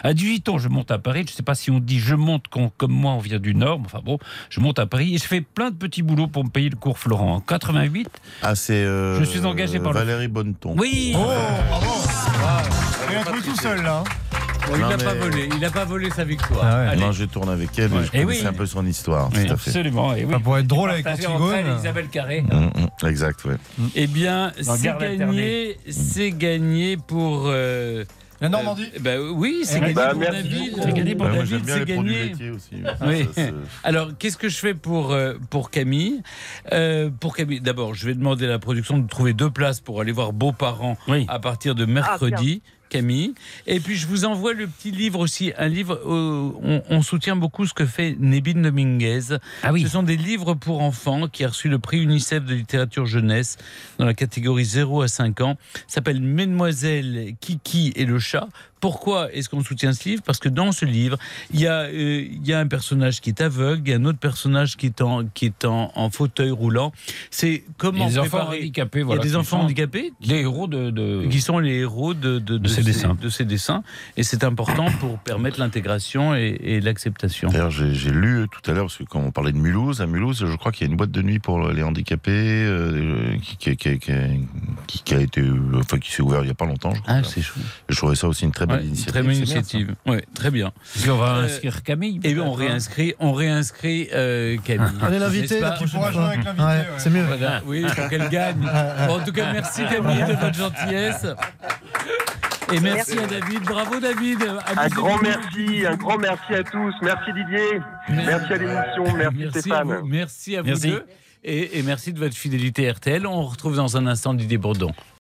À 18 ans, je monte à Paris. Je ne sais pas si on dit je monte comme moi, on vient du Nord. Enfin bon, je monte à Paris et je fais plein de petits boulots pour me payer le cours Florent. En 88, je suis engagé par Valérie Bonneton. Oui. Oh, bravo. Il a trouvé tout seul là. Bon, il n'a pas volé sa victoire. Ah ouais. Allez. Non, je tourne avec elle et je connaissais un peu son histoire. Oui, tout à fait. absolument. Et oui. Ça pourrait être drôle avec Partagé entre Antigone. elle et Isabelle Carré. Exact, ouais. Eh bien, Dans Gare laternée. c'est gagné pour... La Normandie. Oui, c'est gagné Bah, pour merci David. beaucoup. C'est gagné pour Ouais, moi, David, j'aime bien c'est les produits gagné. laitiers aussi. Oui. Ça, Alors, qu'est-ce que je fais pour Camille Pour Camille, d'abord, je vais demander à la production de trouver 2 places pour aller voir Beaux-Parents à partir de mercredi. Camille. Et puis, je vous envoie le petit livre aussi, un livre où on soutient beaucoup ce que fait Nebine Dominguez. Ah oui. Ce sont des livres pour enfants qui a reçu le prix UNICEF de littérature jeunesse dans la catégorie 0 à 5 ans. Ça s'appelle Mesdemoiselles Kiki et le chat. Pourquoi est-ce qu'on soutient ce livre ? Parce que dans ce livre, il y a un personnage qui est aveugle, il y a un autre personnage qui est en fauteuil roulant. C'est comment Il y a des enfants préparer... handicapés. Il y a des enfants handicapés Les héros de... qui sont les héros de ces dessins. Et c'est important pour permettre l'intégration et l'acceptation. D'ailleurs, j'ai lu tout à l'heure, parce que quand on parlait de Mulhouse, à Mulhouse, je crois qu'il y a une boîte de nuit pour les handicapés qui a été, enfin, qui s'est ouverte il n'y a pas longtemps. Je crois. Ah, c'est chou. Je trouvais ça aussi une très belle initiative. Très belle C'est bien, initiative. Oui, très bien. Est-ce qu'on va inscrire Camille Et bien, on réinscrit Camille. On est l'invité N'est-ce la pas Tu prochaine pourras jouer fois. avec l'invité. Ouais, c'est mieux. Voilà, oui, pour qu'elle gagne. Bon, en tout cas, merci Camille de votre gentillesse. Et merci à David. Bravo David. Un grand merci à tous. Merci Didier. Merci à l'émission. Merci Stéphane. Merci à vous deux. Et merci de votre fidélité RTL. On retrouve dans un instant Didier Bourdon.